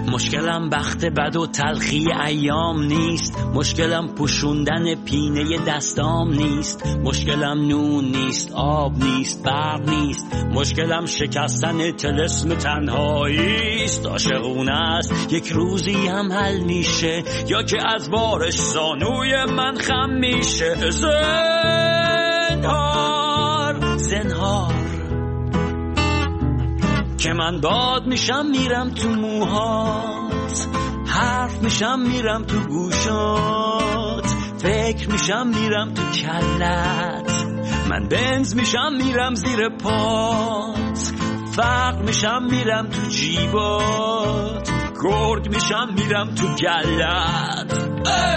مشکلم بخت بد و تلخی ایام نیست، مشکلم پوشوندن پینه دستام نیست، مشکلم نون نیست، آب نیست، برق نیست، مشکلم شکستن طلسم تنهایی است. عاشقونه است یک روزی هم حل میشه، یا که از بارش زانوی من خم میشه. زنهار که من باد میشم میرم تو موهات، حرف میشم میرم تو گوشات، فکر میشم میرم تو کلت، من بنز میشم میرم زیر پات، فقر میشم میرم تو جیبات، گرگ میشم میرم تو گلت.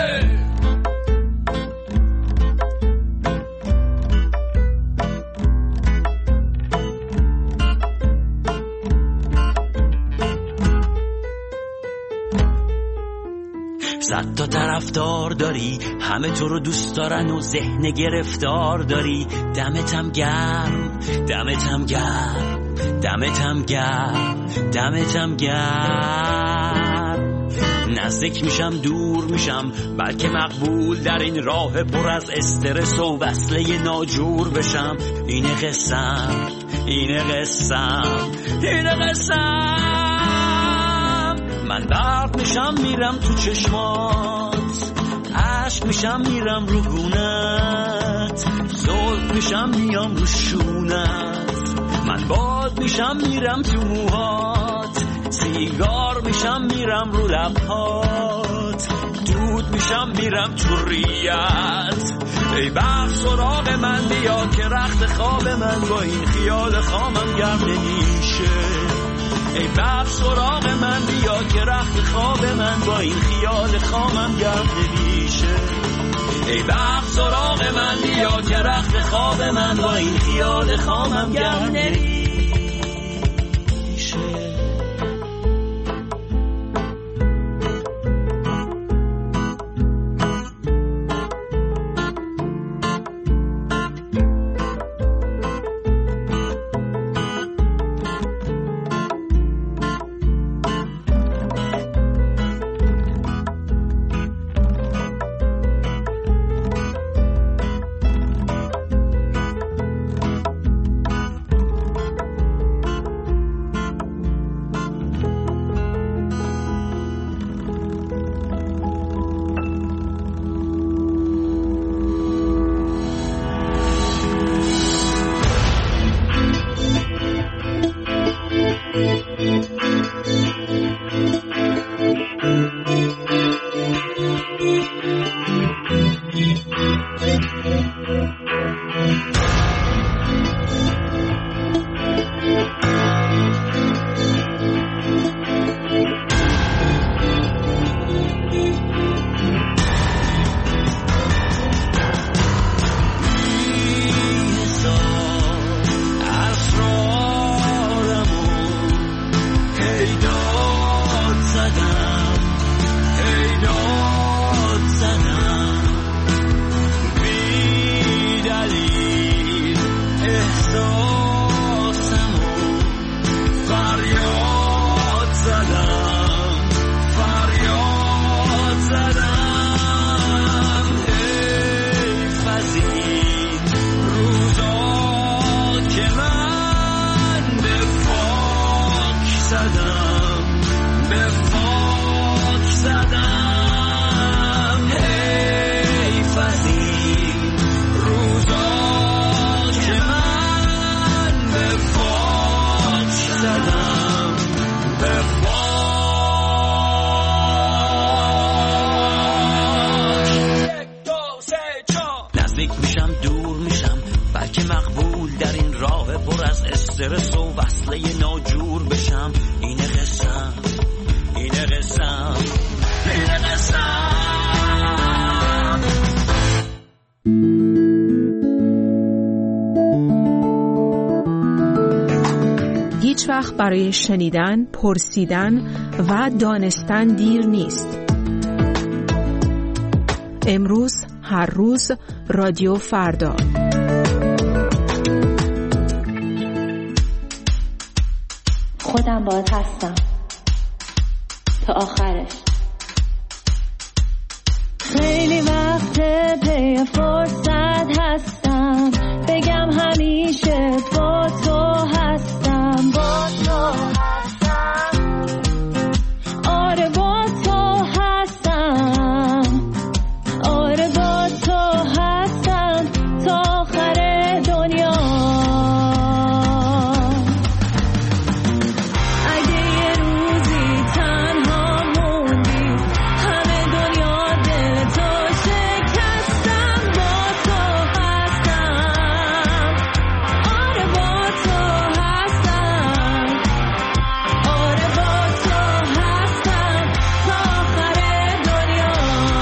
صد تا طرفدار داری، همه تو رو دوست دارن و ذهن گرفتار داری. دمتم گرم، دمتم گرم، دمتم گرم، دمتم گرم. نزدیک میشم دور میشم، بلکه مقبول در این راه پر از استرس و وصله ناجور بشم. اینه قسم، اینه قسم، اینه قسم. من برق میشم میرم تو چشمات، عشق میشم میرم رو گونت، زلف میشم میام رو شونت، من باد میشم میرم تو موهات، سیگار میشم میرم رو لبهات، دود میشم میرم تو ریت. ای برق سراغ من بیا که رخت خواب من با این خیال خامم گرم نمیشه. ای برق سراغ من بیا که رخت خواب من با این خیال خامم گرم نمیشه. ای برق سراغ من بیا که رخت خواب من با این خیال خامم گرم نمیشه. برای شنیدن، پرسیدن و دانستن دیر نیست. امروز، هر روز، رادیو فردا. خودم باهات هستم تا آخرش. خیلی وقت پی فرصت هستم بگم همیشه با تو هستم، با تو هستم، آره با تو هستم، آره با تو هستم تا آخر دنیا. اگه یه روزی تنها موندی همه دنیا دل تو شکستم، با تو هستم، آره با تو هستم، آره با تو هستم تا آخر دنیا.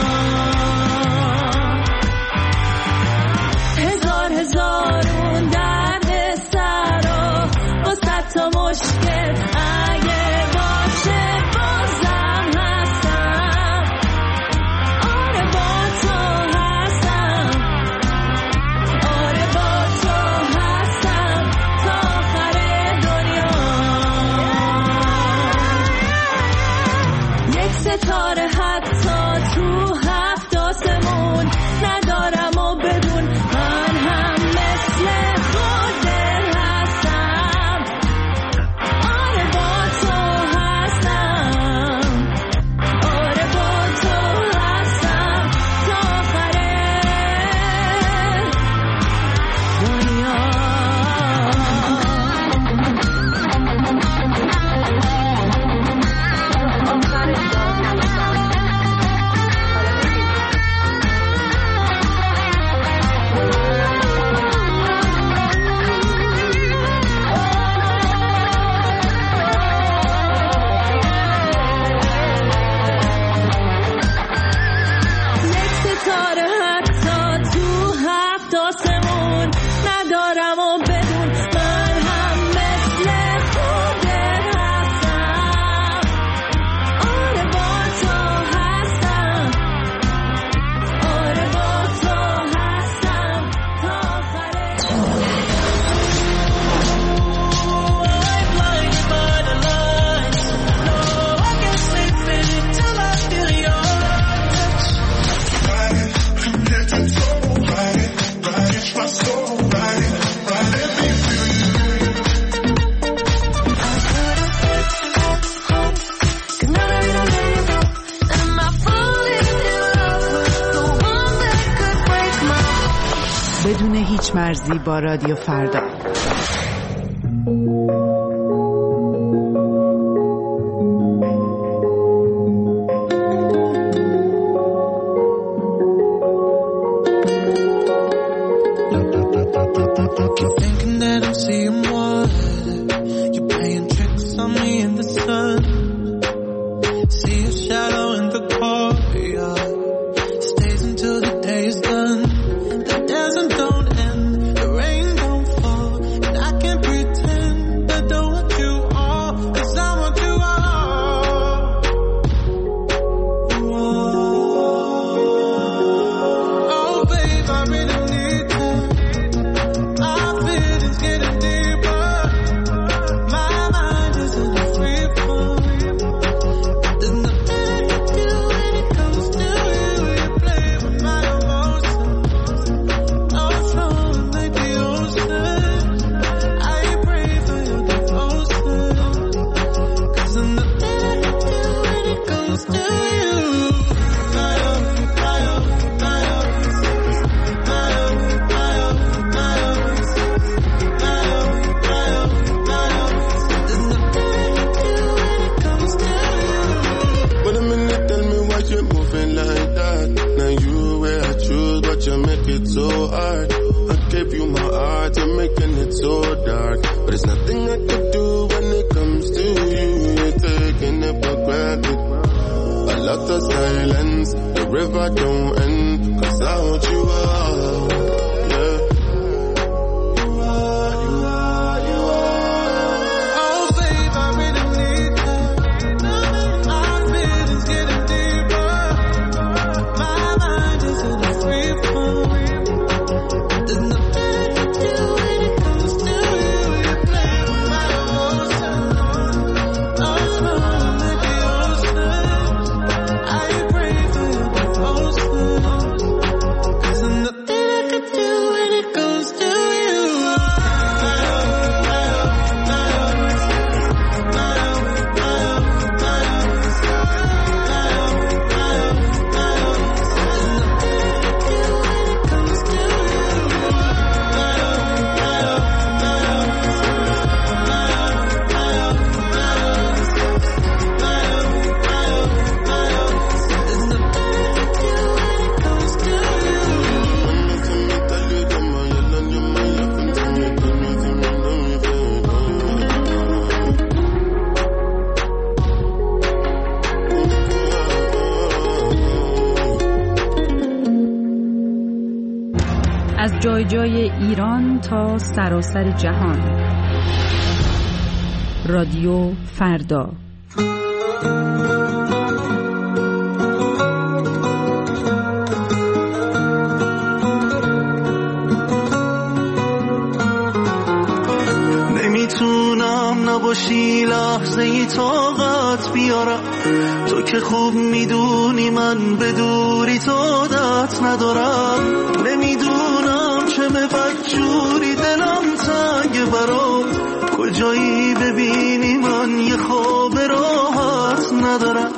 هزارون درد سر و صد تا مشکل اگه باشه بازم هستم، آره با تو هستم، آره با تو هستم تا آخر دنیا. یک ستاره حتی تو هفت آسمون ندارم و بدون من هم مثل خودت هستم، آره با تو هستم، آره با تو هستم تا آخر دنیا. یک ستاره حتی تو هفت آسمون ندارم و بدون من هم مثل خودت هستم، آره با تو هستم، آره با تو هستم تا آخر بدون هیچ مرزی با رادیو فردا. Thinking that I'm seeing water, you're playing tricks on me in the sun. See a shadow in the courtyard, stays until the day is done. The desert don't end, the rain don't fall, and I can't pretend I don't want you all, 'cause I want you all. Oh babe, I really need you. Our feelings getting deeper. My mind is in a free fall. There's nothing I can do when it comes to you. You play with my emotions. Overflowing like the ocean. I pray for your devotion. 'Cause there's nothing I can do when it comes to you. My love, my love, my love. My love, my love, my love. My love, my love, my love. There's nothing I can do when it comes to you. But a minute, tell me why you're moving like that. Now you where I choose, but you make it so hard. I gave you my heart, you're making it so dark. But there's nothing I can do when it comes to you. You're taking it for granted. A lot of silence, the river don't end. 'Cause I want you all, yeah. Oh babe, I really need you. Our feelings getting deeper. My mind is in a free fall. There's nothing I can do when it comes to you. You play with my emotions. Overflowing like the ocean. جای جای ایران تا سراسر جهان. رادیو فردا. نمیتونم نباشی لحظه ای طاقت بیارم، تو که خوب میدونی من به دوری تو عادت ندارم. نمیدونم چه بدجوری دلم تنگ برات، کجایی ببینی من یه خواب راحت ندارم.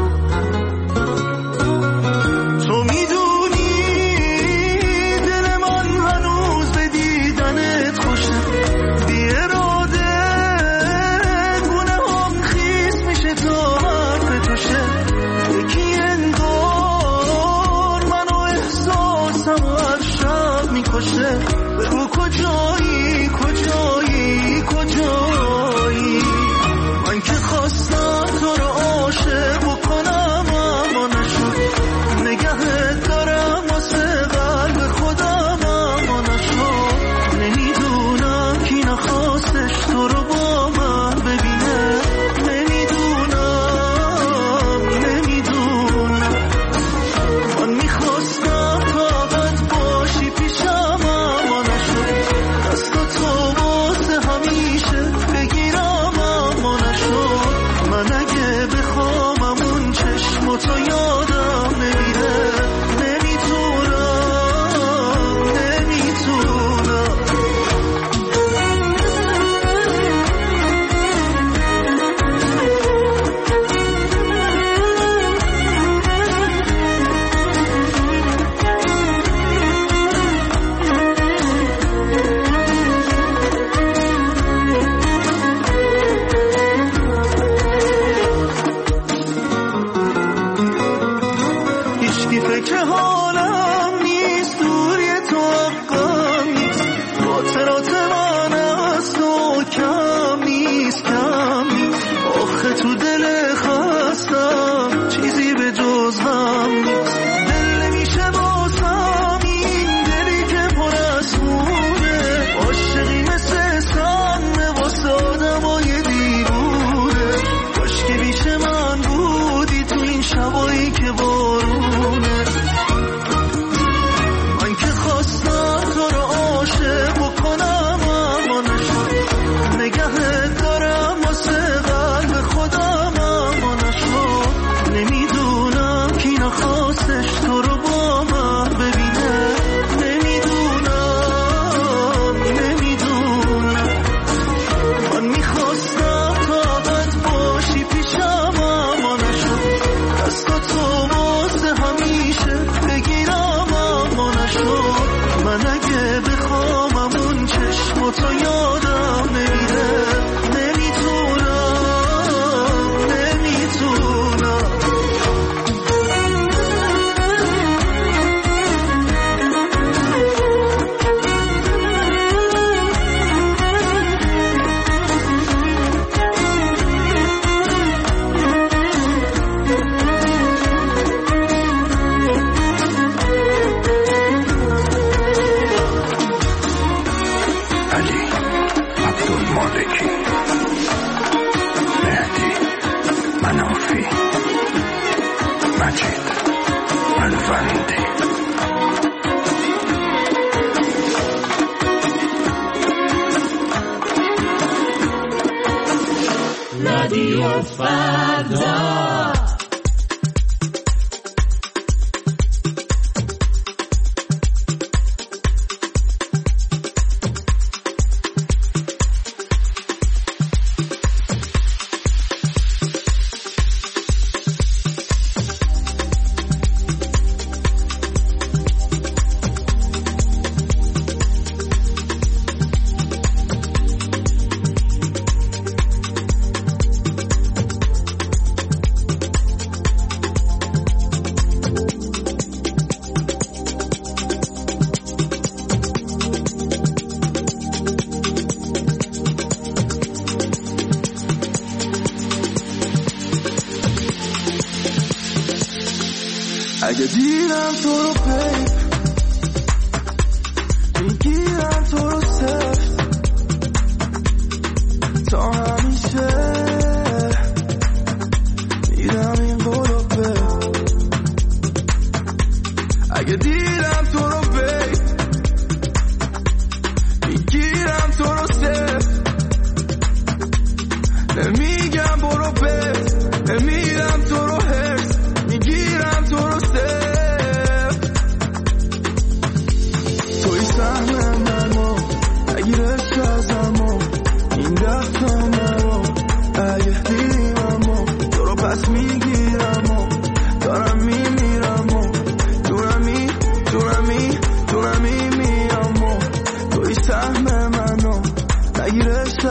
تو میدونی دل من هنوز به دیدنت خوشه، بی اراده گونه هم خیس میشه تا حرف توشه. یکی انگار منو احساسم و هر شب میکشه. بگو کجایی کجایی کجایی، من که خواستم تو رو عاشق بکنم اما نشد. نگهت دارم واسه قلب خودم اما نشد. نمیدونم کی نخواستش تو رو با من ببینه. نمیدونم من میخواستم طاقت باشی پیشم اما نشد. دست تو واسه همیشه بگیرم اما نشد. من اگه بخوامم اون چشم تو یادم نمیره. هیچکی فکر حالم نیست، دوری تو حقم نیست. خاطرات من از تو کم نیست کم نیست. آخه تو دل خستم چیزی به جز غم نیست. دل نمیشه بازم این دلی که پر از خونه. عاشقی مثل سم واسه آدمای دیوونه. کاشکی بیش من بودی تو این شبایی که بارونه. من که خواستم تو رو عاشق بکنم اما نشد. نگهت دارم واسه قلب خودم اما نشد. نمیدونم کی نخواستش تو رو با من ببینه. نمیدونم من میخواستم طاقت باشی پیشم اما نشد. دست تو واسه همیشه بگیرم اما نشد. من اگه بخوامم اون چشم تو یادم نمیره. علی عبدالمالکی، مهدی منافی، مجید الوندی. رادیو فردا. اگه دیدم تو رو پی این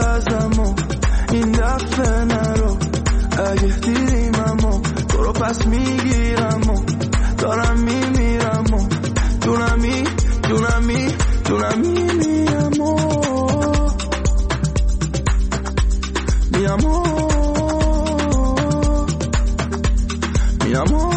ازم و این دفعه نرو، اگه دیدیم اما تو رو پس میگیرم و دارم میمیرم و جونمی جونمی جونمی میامو میامو میامو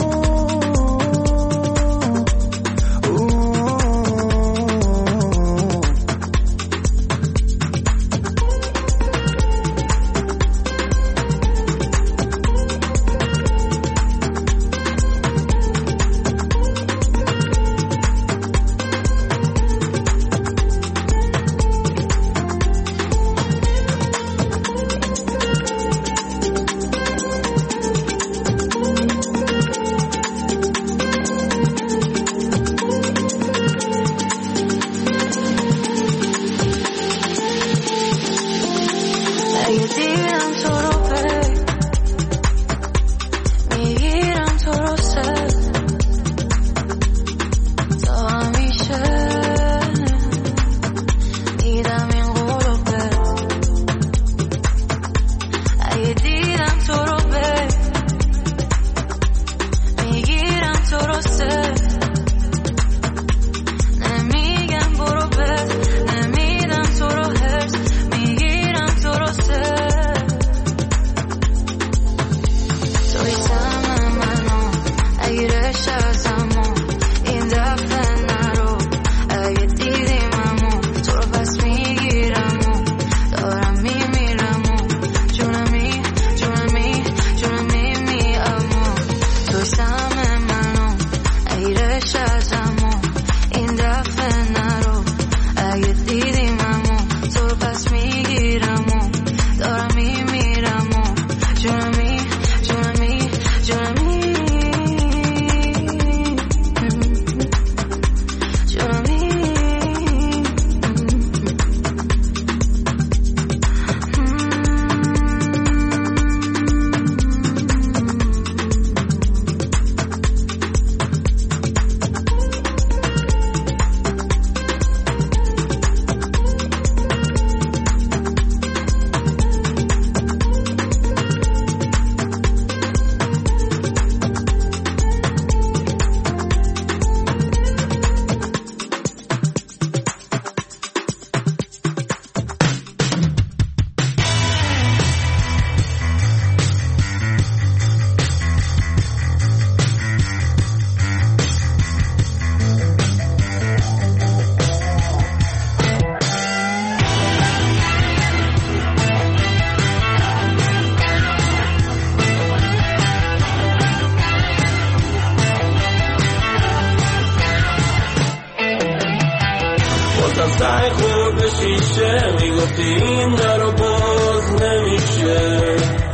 سعی خورد به شیشه میگفتی این درو باز نمیشه،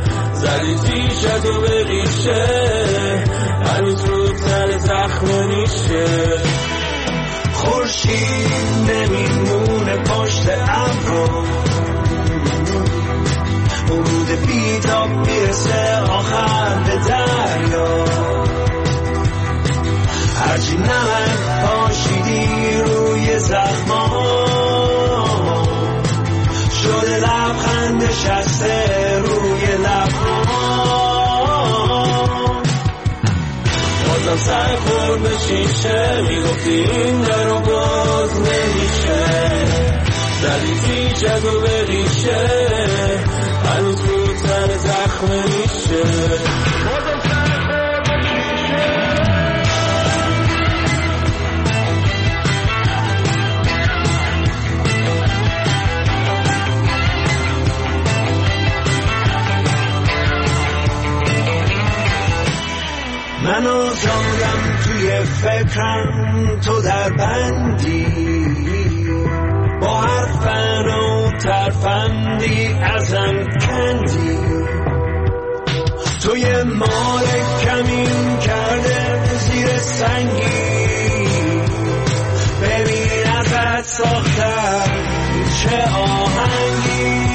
زدی تیشتو به ریشه هنوز رو تن زخم میشه. خورشید نمیمونه پشت ابرو، ورود بیتاب میرسه آخر به دریا، هرچی نمک پاشیدی روی زخما شده لبخند نشسته روی لبها. بازم سر خورد به شیشه میگفتی این درو باز نمیشه، زدی تیشتو به ریشه هنوز رو تن زخم میشه. بازم سر خورد به شیشه منو زادم توی فکرم تو در بندی، با حرفن و ترفندی ازم کندی، توی مال کمین کرده زیر سنگی، ببین ازت ساختم چه آهنگی.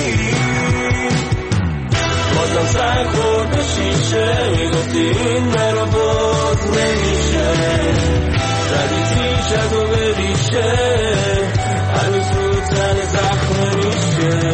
بازم سر خورد به شیشه میگفتی این مرا باز نمیشه، زدی تیشتو به ریشه هنوز رو تن زخم میشه.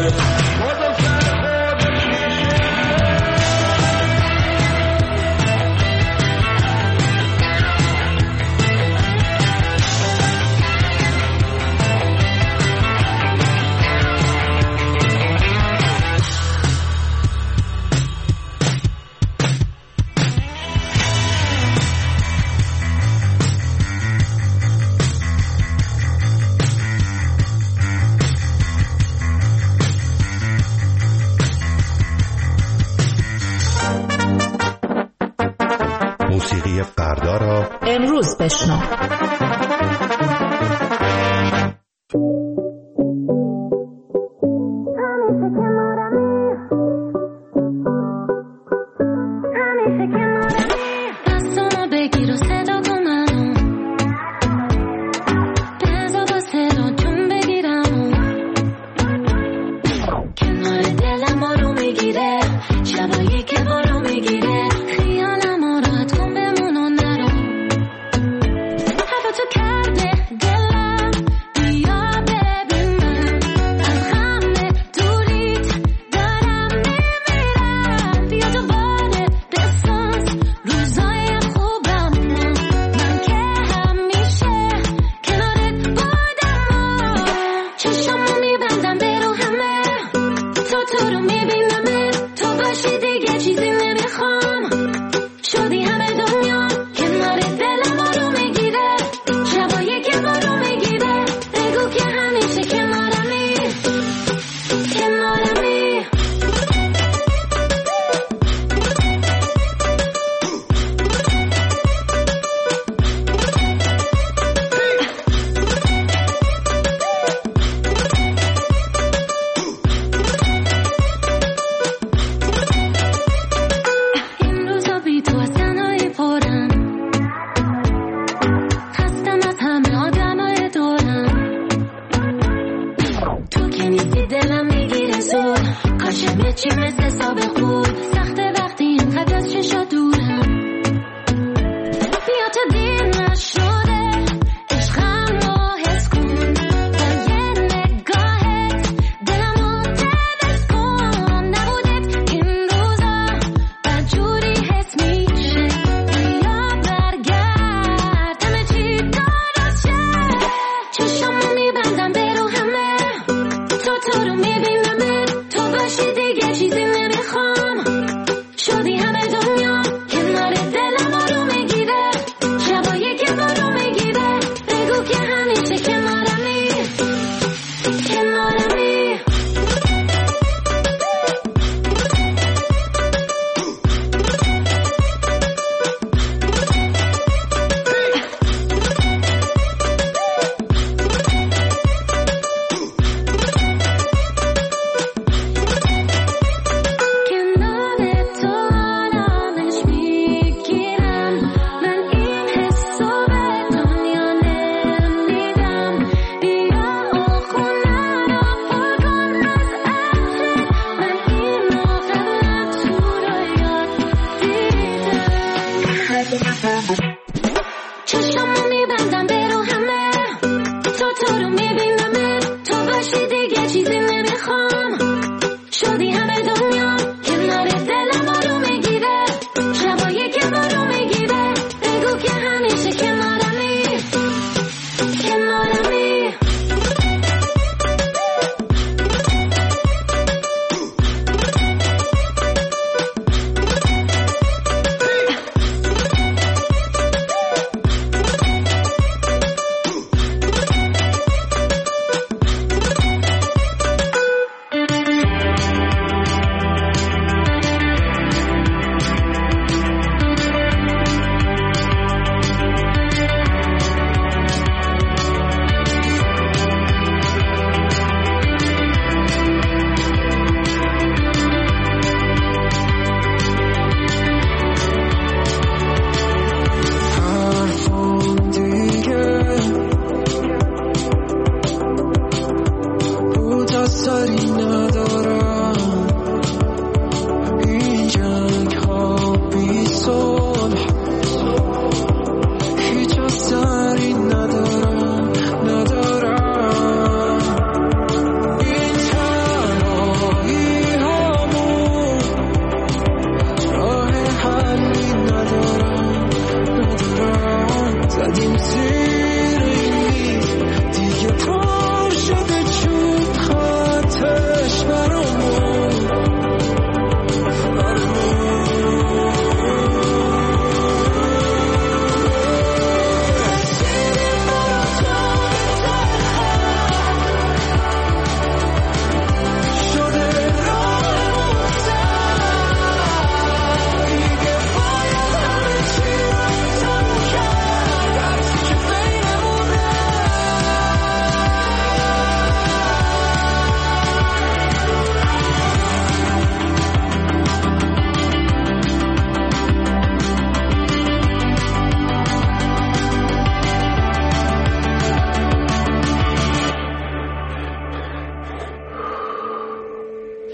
بشنو.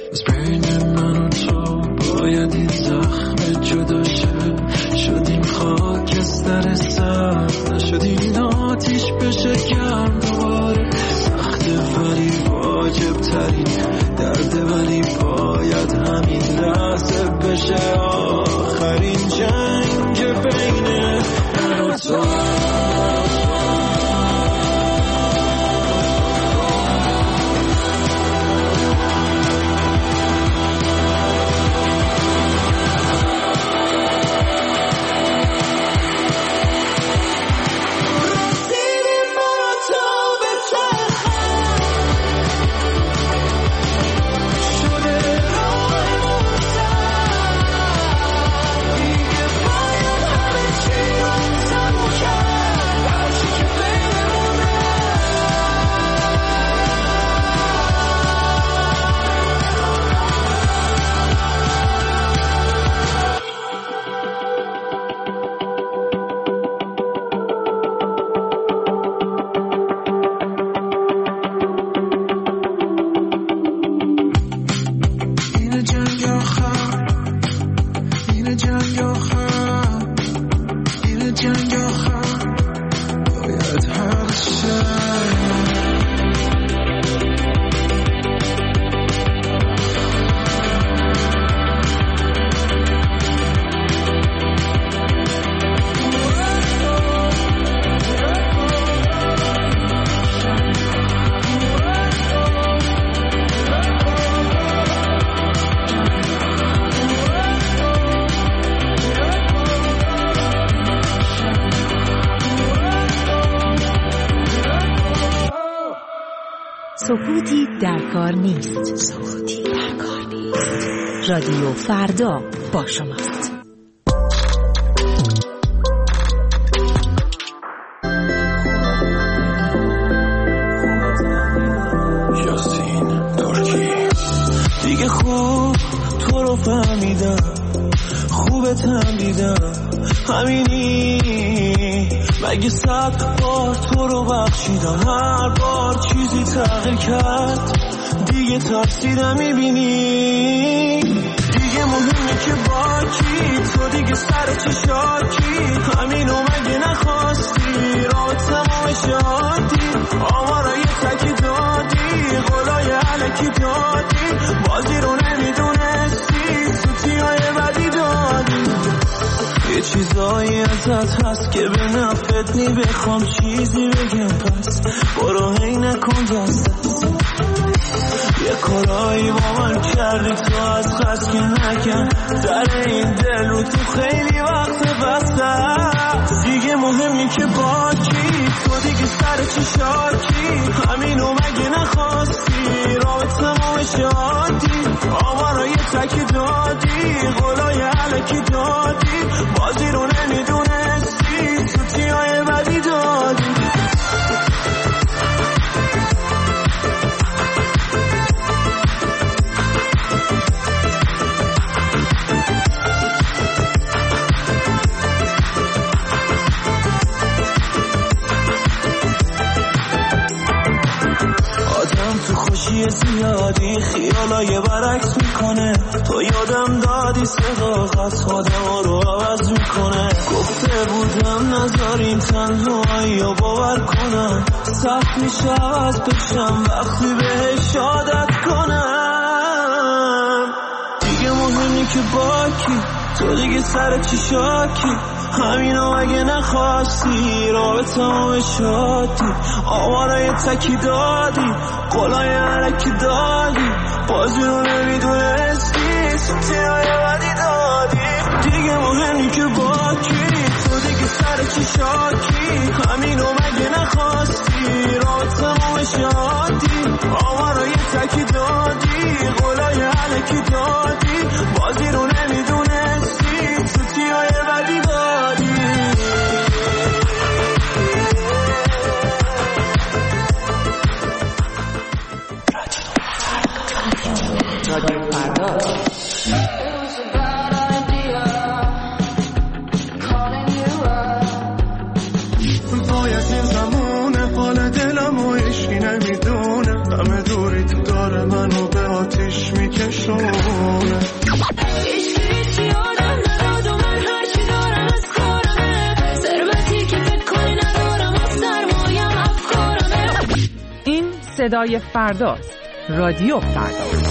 از بین من و تو باید این زخم جدا شدیم خاکستر سرد، نشدیم آتیش بشه گرم دوباره. سخته ولی واجب ترین درده، ولی باید همین لحظه بشه آخرین جنگ بین من و تو. سکوتی در کار نیست. سکوتی در کار نیست. رادیو فردا با شماست. یاسین ترکی. دیگه خوب تو رو فهمیدم، خوبتم دیدم، همینی مگه 100 بار تو رو بخشیدم، هر بار چیزی تغییر کرد، دیگه ترسیدم میبینی. دیگه مهمه که با کی، تو دیگه سر چه شاکی، همینو مگه نخواستی، راه تمام شادی، آمارای تکی دادی، قولای علکی دادی، بازی رو نمیدونستی، سوتیای بدی دادی. یه چیزایی ازت هست که به نفت نی، بخوام چیزی بگم پس برو هی نکن دست. یه کارایی با من کردی تو از قصد که نکن، در این دل رو تو خیلی وقت بسته. دیگه مهمی که با کی، تو دیگه سر چه شاکی، همینو مگه نخواستی، راه تمام شادی، آمارای تکی دادی، قولای علکی دادی، بازی رو نمیدونستی، سوتیای بدی دادی. خوشی زیادی خیالای برعکس میکنه، تو یادم دادی صداقت آدم رو عوض میکنه. گفته بودم نذارین تنهایی رو باور کنم، سخت میشه عوض بشم وقتی بهش عادت کنم. دیگه مهمی که با کی، تو دیگه سر چی شاکی، همینو اگه نخواستی، راه تمام شادی، آمارای تکی دادی، قولای علکی دادی، بازی رو نمیدونستی، سوتیای بدی دادی. دیگه مهمی که با کی، تو دیگه سر چی شاکی، همینو مگه نخواستی، راه تمام شادی، آمارای تکی دادی، قولای علکی دادی، بازی رو نمیدونستی، سوتیای بدی دادی. رادیو فردا. باید این زمونه حال دلم و عشقی نمیدونه، همه دوری تو داره منو به آتیش میکنه. چشمونه. هیچ یادم نداد و من هرچی دارم از کارمه، ثروتی که فکر کنی ندارم و سرمایم افکارمه. این صدای فرداست. رادیو فردا.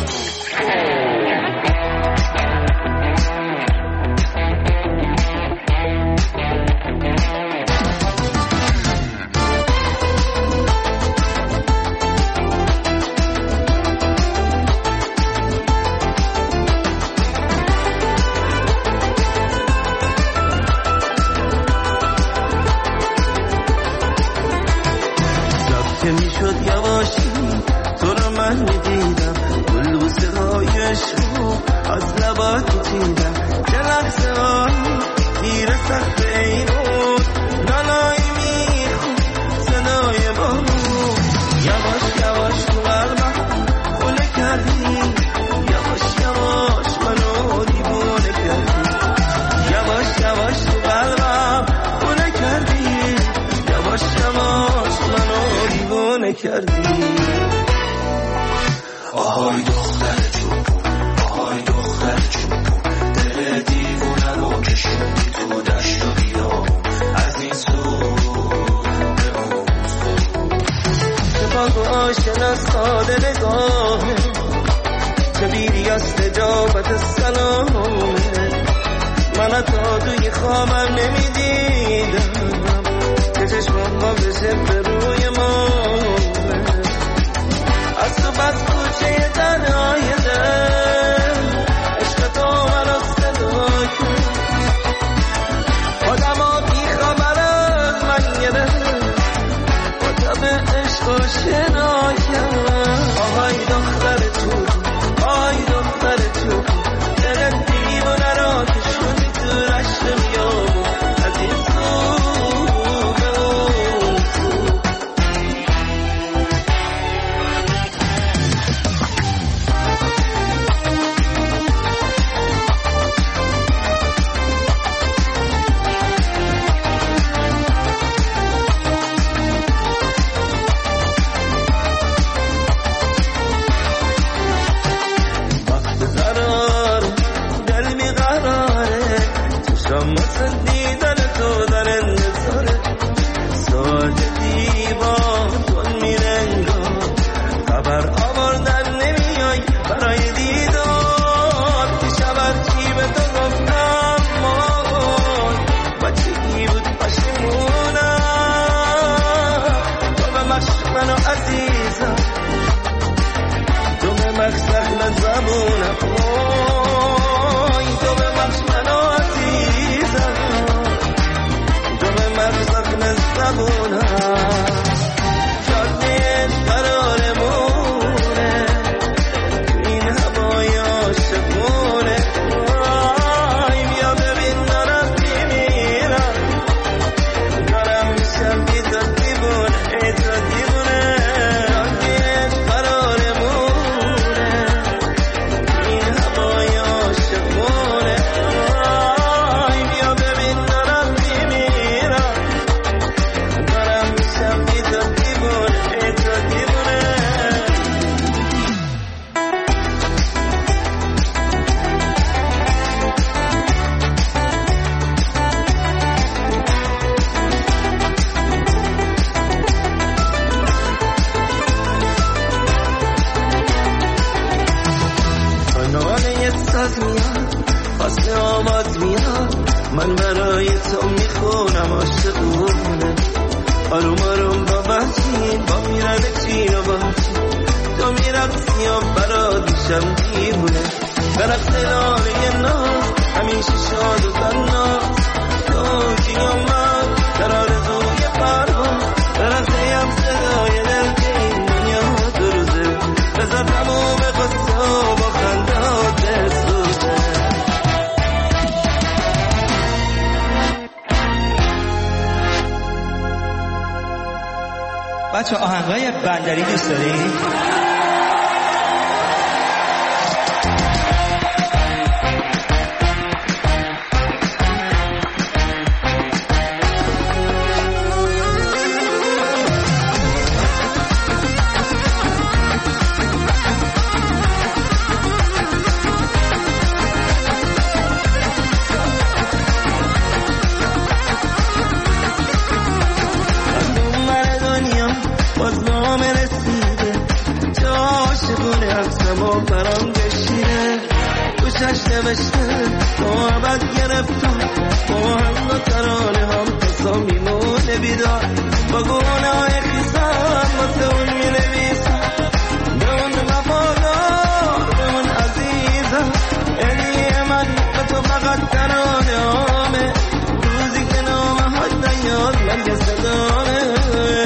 که میشد یواشی تو رو من میدیدم، بلبوسه های عشقو از لبات میچیدم، چه لحظه هایی تیر سخت ای بود نانایی میخون صدای بامون. یواش یواش تو قلبم خونه کردی، یواش یواش منو دیوونه کردی، یواش یواش تو قلبم خونه کردی، یواش یواش منو دیوونه کردی. آهای دختر چوبون، آهای دختر چوبون، دل دیوونه رو کشوندی تو دشت و بیابون، از این سو به اون سو. چه پاک و آشنا ساده نگاهه، چه بیری از استجابت سلامه، من تا توی خوابم نمیدیدم که چشمم با بشه به روی ما. از تو بس کوچه تنهای دل، عشق تو منو صدا کرد، آدم ها بی خبر از من گرفت، با تب عشق و شنا کرد. آهای دختر تو، آهای دختر تو، دل دیوونه را کشوندی تو رشت بیابون، از این سو به اون سو. وقت قرار دل میقراره، چشم مثل دیدن تو در انتظاره، ساعت دیوان میرنگار، خبر آوردن نمیای برای دیدار. دیشب هرچی به تو گفتم مامان بچگی بود پشیمونم، تو ببخش منو عزیزم، تو ببخش زخم زبونم، تو ببخش منو عزیزم، تو ببخش زخم زبونم. جاده قرارمونه تو این هوای عاشقونه، بیا ببین دارم میمیرم، دارم میشم بی تو دیوونه، ای تو دیوونه. جاده قرارمونه تو این هوای عاشقونه، بیا ببین دارم میمیرم، دارم میشم بی تو دیوونه، ای تو دیوونه. کنانه ساز میاد، فصل آواز میاد، من برای تو میخونم عاشقونه، آروم آروم با وحشی با میرن چین و باچین، تو میرقصی و برات میشم دیوونه، برقص لاله ناز همیشه شاد و تناز، تو جیام من در آرزوی پرواز، برقصیم صدای دل که این دنیا دو روزه، بذار تموم قصه و با خندات بسوزه. بچه آهنگای بندری دوست دارید؟ برام بشینه گوشش نوشته ما عبد گرفتم ما هم دو ترانه هم قصا میمونه بیدار با گونه های خیزم واسه اون مینویسم به اون وفادار به اون عزیزم علیه من به تو فقط ترانه همه روزی که نامه ها نیاد مرگ صدامه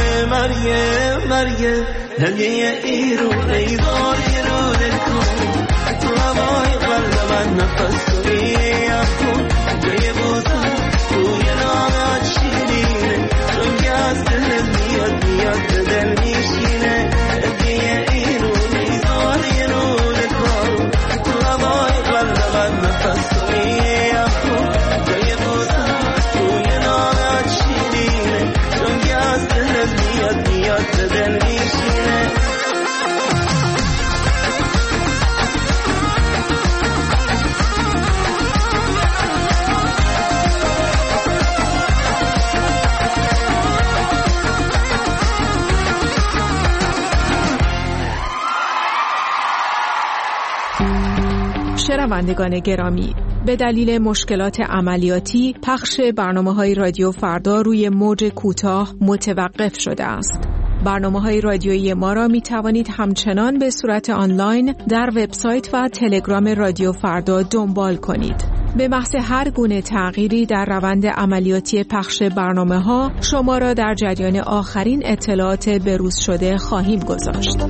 مرگ هدیه ایرون ایدار ایرون کن تو هوای قلب من نفس کنیم کن جای بوزن توی نامه شیرینه چون که از دل میاد به دل میشینه هدیه ایرون ایدار ایرون کن تو هوای قلب من نفس کنیم کن جای بوزن توی نامه شیرینه چون که از دل میاد به دل میشینه شنوندگان گرامی، به دلیل مشکلات عملیاتی پخش برنامه‌های رادیو فردا روی موج کوتاه متوقف شده است. برنامه‌های رادیویی ما را می توانید همچنان به صورت آنلاین در وبسایت و تلگرام رادیو فردا دنبال کنید. به محض هر گونه تغییری در روند عملیاتی پخش برنامه‌ها شما را در جریان آخرین اطلاعات بروز شده خواهیم گذاشت.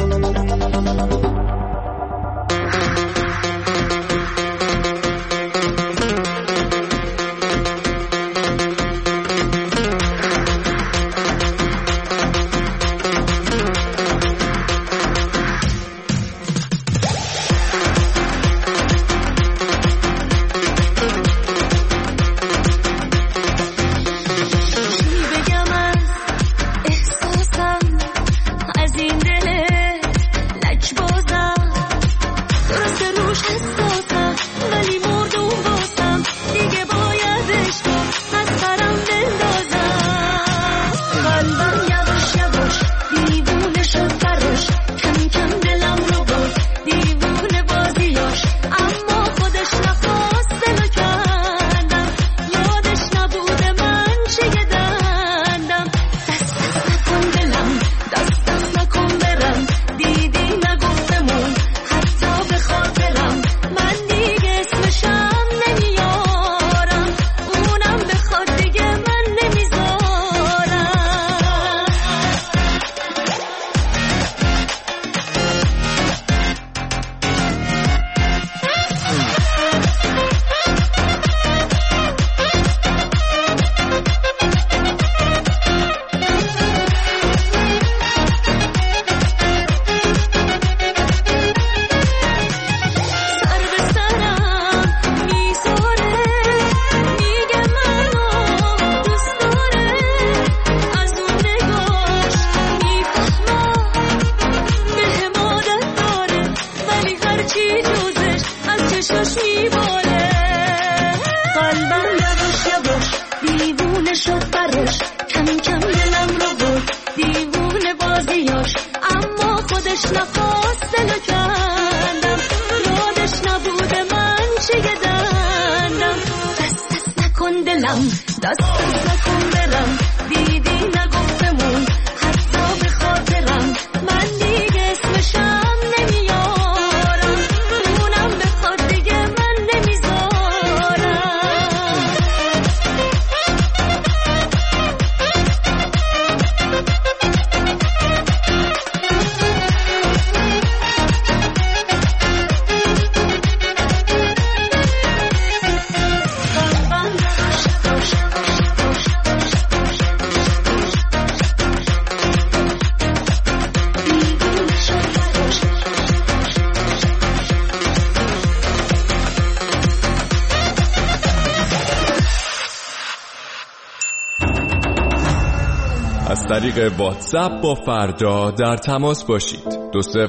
از طریق واتساپ با فردا در تماس باشید.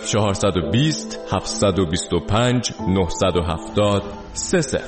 20420 725 970 30.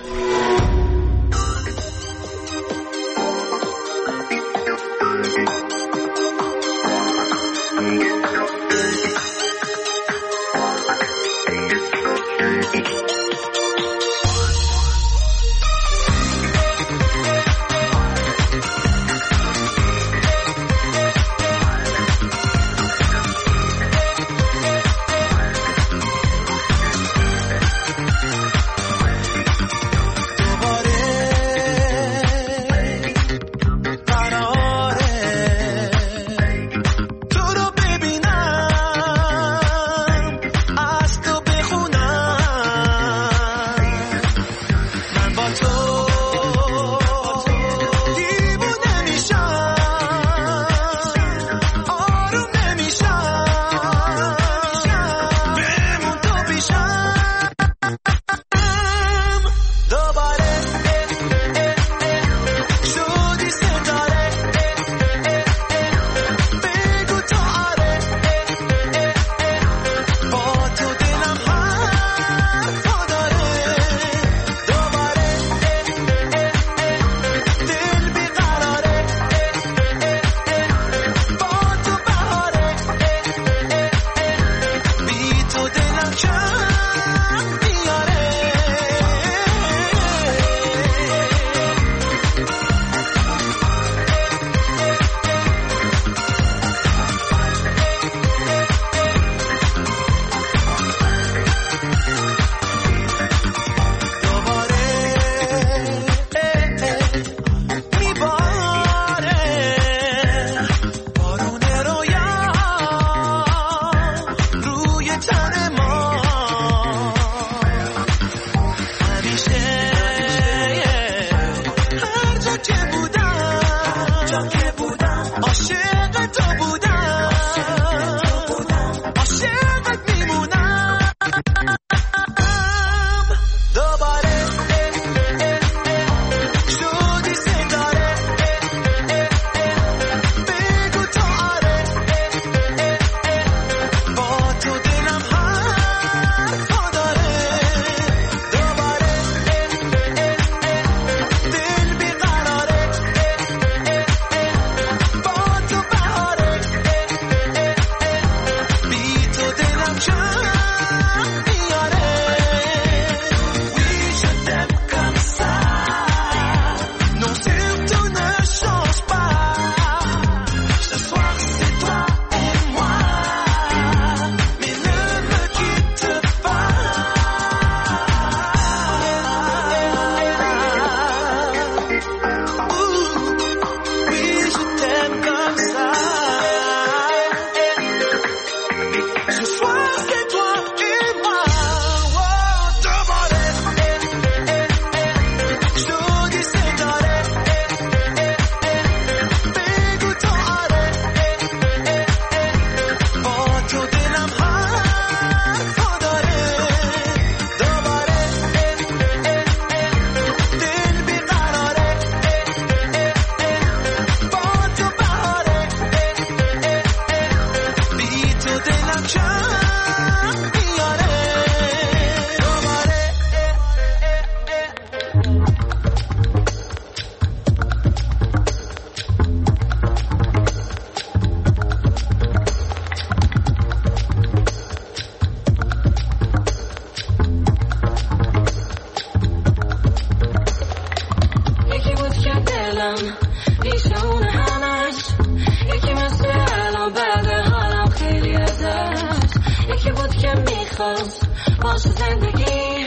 باشه زندگی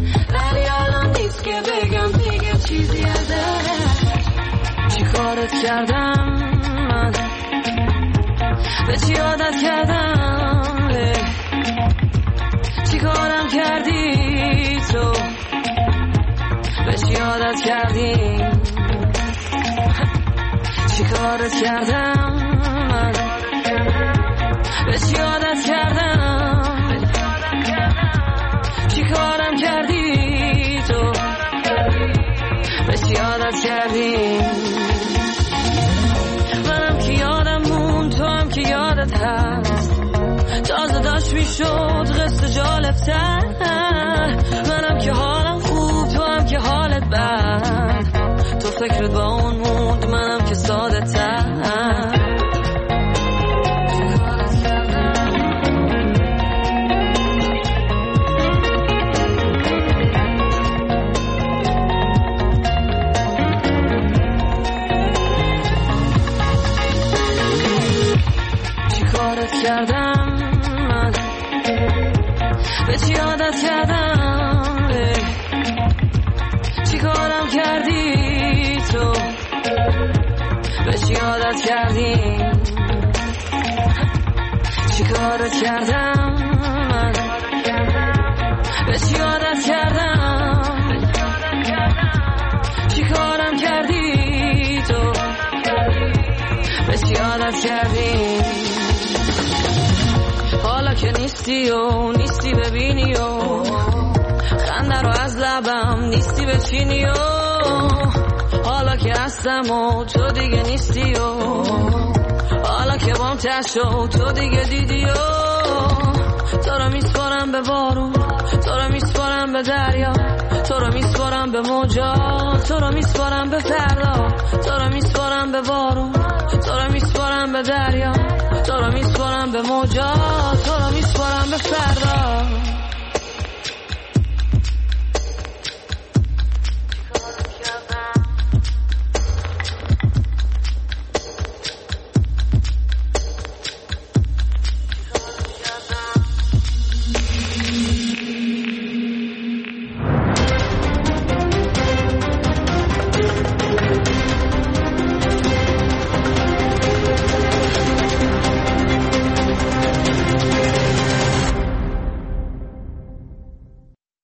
ولی الان نیست که بگم دیگه چیزی ازش. چی کارت کردم من، به چی عادت کردم، چی کارم کردی تو، به چی عادت کردی، چی کارت کردم من، به چی عادت کردم، چی کارم کردی تو، به چی عادت کردی. منم که یادم مون، تو هم که یادت هست، تازه داشت میشد قصه جالب‌تر. منم که حالم خوب، تو هم که حالت بد، تو فکرت با اون موند، منم که ساده تر. کردم چی کارم کردی تو به چی عادت کردی چی کارت کردم من به چی عادت کردم چی کارم کردی تو به چی عادت کردی حالا که نیستی و نیستی ببینی و خنده رو از لبم نیستی بچینی و حالا که هستم و تو دیگه نیستی و حالا که بام تشو تو دیگه دیدی و تو رو میسپارم به بارون تو رو میسپارم به دریا تو رو میسپارم به موجا تو رو میسپارم به فردا تو رو میسپارم به بارون تو رو میسپارم به دریا تو رو میسپارم به موجا تو رو میسپارم به فردا